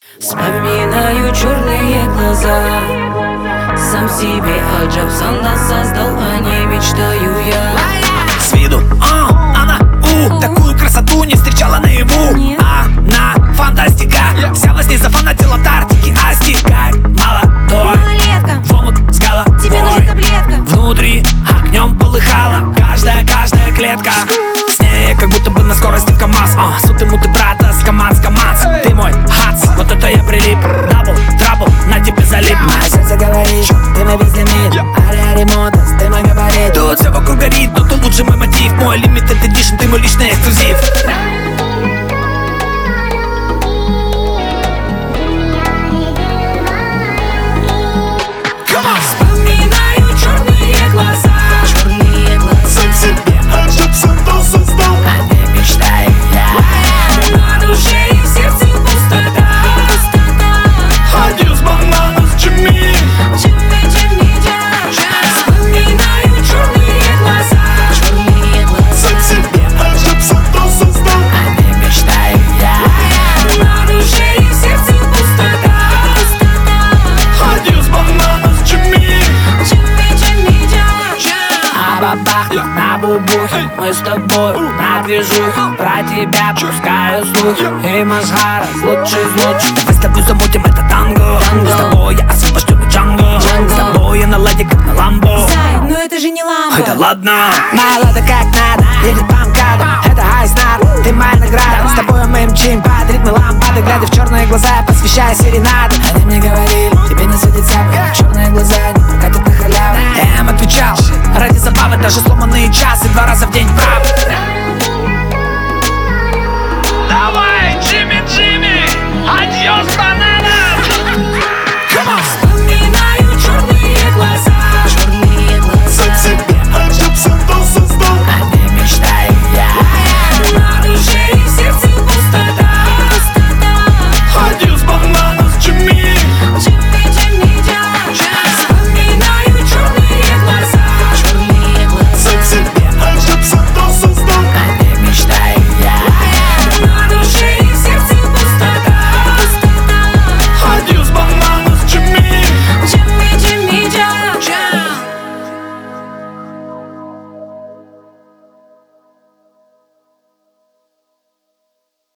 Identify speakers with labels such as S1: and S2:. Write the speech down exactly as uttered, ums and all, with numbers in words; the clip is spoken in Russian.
S1: Вспоминаю черные глаза. Сам себе Аль-Джабсанда создал, о ней мечтаю я.
S2: С виду, о, она, у, такую красоту не встречала наяву. Она фантастика, вся во сне зафанатила от Арктики. Астикай, молодой, в омут с головой,
S1: тебе нужна таблетка.
S2: Внутри огнем полыхала каждая, каждая клетка. С ней как будто бы на скорости в КамАЗ. О, суты-муты брата, с КамАЗ, КамАЗ. Ты мой хац, вот это я прилип. Дабл, трабл, на тебе залип.
S3: Мое сердце говорит, ты мой весь лимит. Ариари Мотос, ты мой габарит.
S2: Тут все вокруг горит, но ты лучший мой мотив. Мой limited edition, ты мой личный эксклюзив.
S1: Вспоминаю черные глаза. Черные глаза.
S2: Себе Аль-Джабсанда создал, о ней мечтаю я.
S1: На душе и в сердце пустота.
S2: Адьос, бананас, Джимми.
S1: Джимми, Джимми, Джа. Вспоминаю черные глаза. Черные глаза.
S2: Себе Аль-Джабсанда создал, о ней мечтаю я.
S1: На душе и в сердце пустота.
S2: Адьос, бананас, Джимми.
S1: Джимми, Джимми, Джа.
S3: А бабах, на бубухе, мы с тобой на движухе. Про тебя пускаю слухи, и Мазхара лучший из лучших.
S2: Мы с тобой замутим это танго. С тобой я освобожденный Джанго. С тобой я на ладе, как на Ламбо.
S1: Зай, ну это же не лампа.
S2: Ай, да ладно.
S3: Молодо как надо, едет по МКАДу. Это хайснар, ты моя награда. С тобой мы мчим под ритмы лампады. Глядя в черные глаза, я посвящаю серенады. Они мне говорили, тебе не светит сяпка. Черные глаза не прокатят на халяву.
S2: Я им отвечал, ради забавы даже сломанные часы два раза в день прав. Давай, Джимми, Джимми, один.